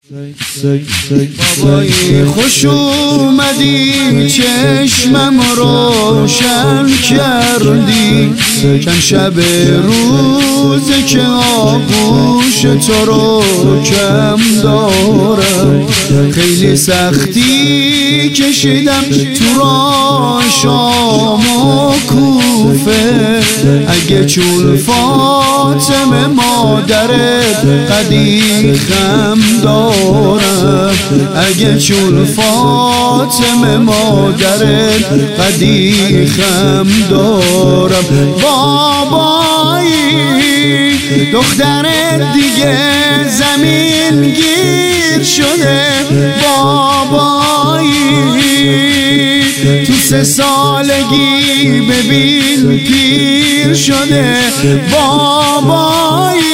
بابایی خوش اومدی، چشمم روشن کردی. چند شب روزه که آغوش تو رو کم دارم. خیلی سختی کشیدم تو راه شام و کوفه. اگه چون فاطمه مادرت قدیخم دارم، اگه چون فاطمه مادرت قدیخم دارم. بابایی دخترت دیگه زمین گیر شده. بابایی تو 3 سالگی ببین پیر شده. بابایی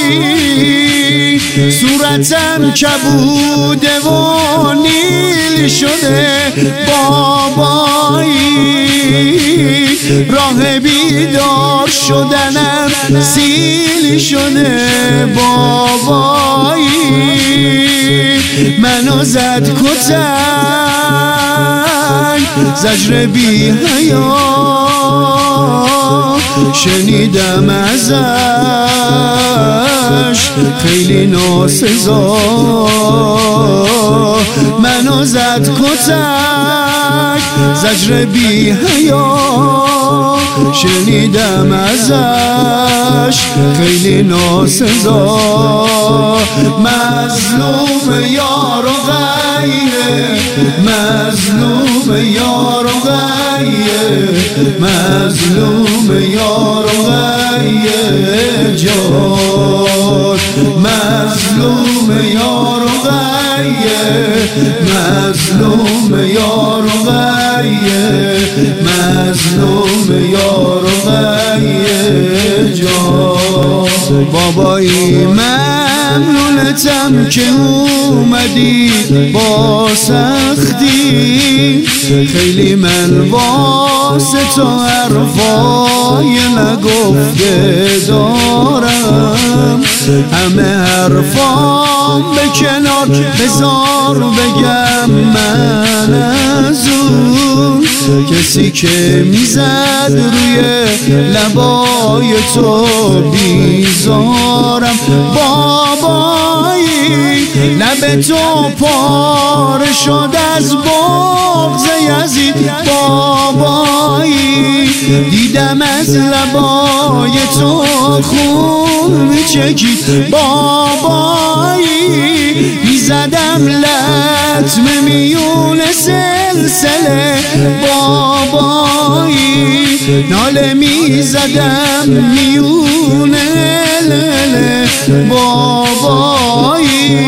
صورتم کبوده و نیل شده. بابایی راه بیدار شدنم سیل شده. بابایی منو زد کتک زجر بی حیا، شنیدم ازش خیلی ناسزا. منو زد کتک زجر بی حیا، شنیدم ازش خیلی ناسزا. مظلوم یار و غیره، مظلوم یار و غیره، مظلوم یار و غیره جان. مظلوم یار و غیره، مظلوم یار و غیره، مظلوم یار و غیره جان. بابایی ممنونتم که اومدی با سختی. خیلی من واسه تو حرفای نگفته دارم. همه حرفام به کنار بذار بگم من از اون کسی که میزد روی لبای تو بیزارم. بابایی لب تو پاره شد از بغض یزید. بابایی دیدم از لبای تو خون میچکید. بابایی میزدم لطم میون سلسله. بابایی ناله میزدم میون لله. بابایی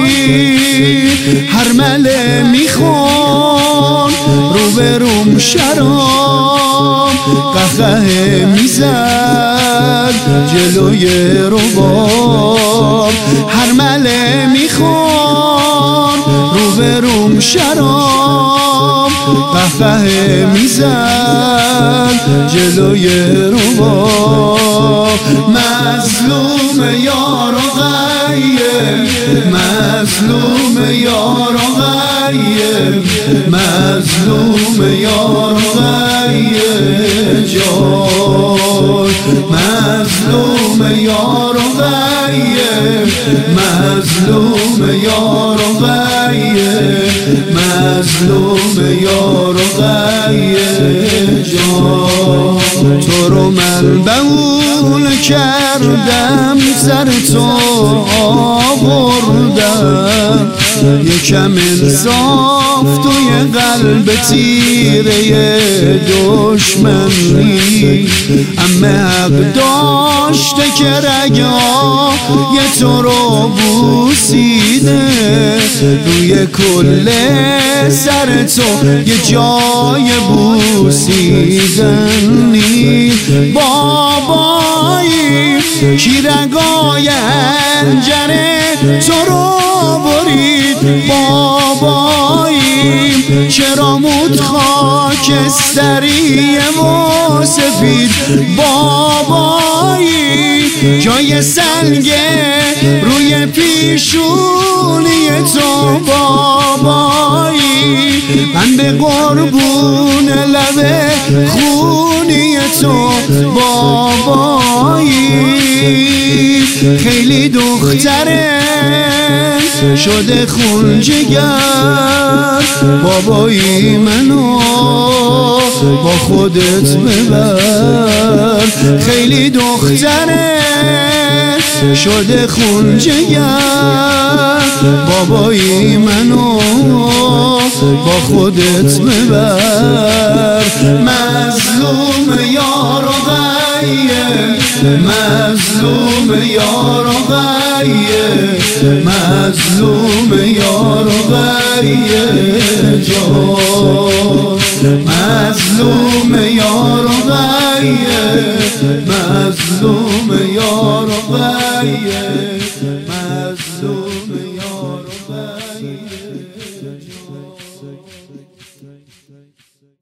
هرمله میخون رو به روم شرام. قهقه میزد جلوی رباب. هرمله میخون رو به روم شرام. قهقه میزد جلوی رباب. مظلوم یار و غیب، مظلوم یار و غیب، مظلوم یار و غیب جان. مظلوم یار و غیب، مظلوم یار و غیب، مظلوم یار و غیب جان. تو رو من بهول کردم، سر تو آوردم. یکم انصاف توی قلب تیره دشمنی. همه حق داشته که رگای تو رو بوسیده. روی کل سر تو یه جای بوسیدن نیست. بابایی کی رگای حنجره تو رو برید. بابایی چرا مود خاکستری و سفید. بابایی جای سنگ روی پیشونی تو بابایی، من به قربون لب خونی تو بابایی. خیلی دختره شده خون جگر، بابایی منو با خودت ببر. خیلی دختره شده خون جگر، بابایی منو با خودت ببر. مظلوم یار و غیه، مظلوم یار و غیه، مظلوم یار و غیه جان، مظلوم یار و غیه.